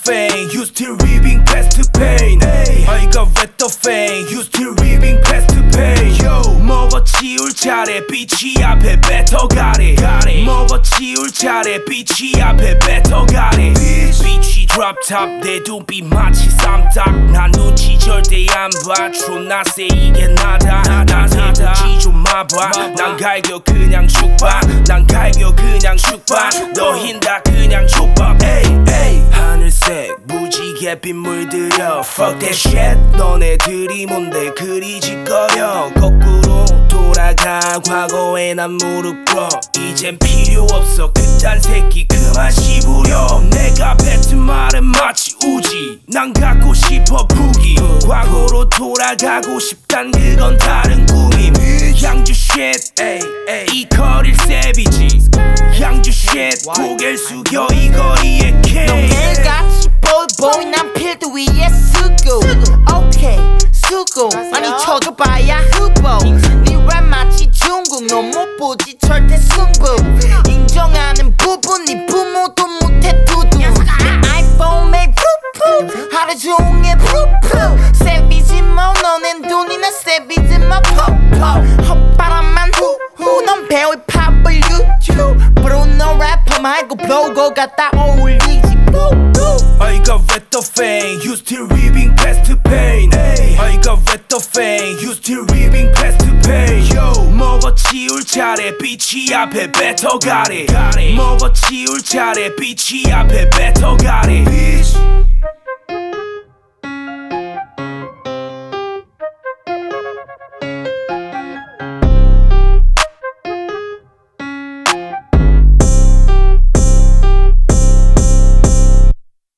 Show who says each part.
Speaker 1: fame, you still living past the pain. I got red the fame, you still living past the pain. Yo, 먹어 치울 차례 빛이 앞에 뱉어가래. 먹어 치울 차례 빛이 앞에 뱉어가래. 빛이 drop top 내 눈빛 마치 쌈딱. 난 눈치 절대 안 봐. 존나 세 이게 나다. 난 눈치 좀 마봐. 난 갈겨 그냥 죽봐. 난 갈겨 그냥 죽봐. 너흰 다 그냥 족밥. 하늘색 무지갯빛 물들여 Fuck that shit. 너네들이 뭔데 그리 짓거려. 거꾸로 돌아가 과거에 난 무릎 꿇어. 이젠 필요 없어 그딴 새끼 그만 씹으려. 내가 뱉은 말은 마치 우지. 난 갖고 싶어 부기. 과거로 돌아가고 싶단 그건 다른 꿈임. 양주 shit 이 거릴 세비지. 양주 shit 고개를 숙여 이 거리의 king.
Speaker 2: 너네같이 보이 난 필드 위에 쓰고 오케이 쓰고 많이 쳐줘봐야 후보. 네 랩 마치 중국 너 못 보지 절대 승부. 인정하는 부분 네 부모도 못해 두두. 내 아이폰 매일 푸푸 하루 종일 푸푸. 세비지 뭐 너넨 돈이나 세비지 뭐 푸푸. 헛바람만 후후 넌 배울 팝을 유튜브. 브루노 래퍼 말고 블로거 갖다 어울리지.
Speaker 1: I got red the fame, you still living past the pain. I got red the fame, you still living past the pain. Yo, 먹어 치울 차례 빛이 앞에 뱉어가래. 먹어 치울 차례 빛이 앞에 뱉어가래.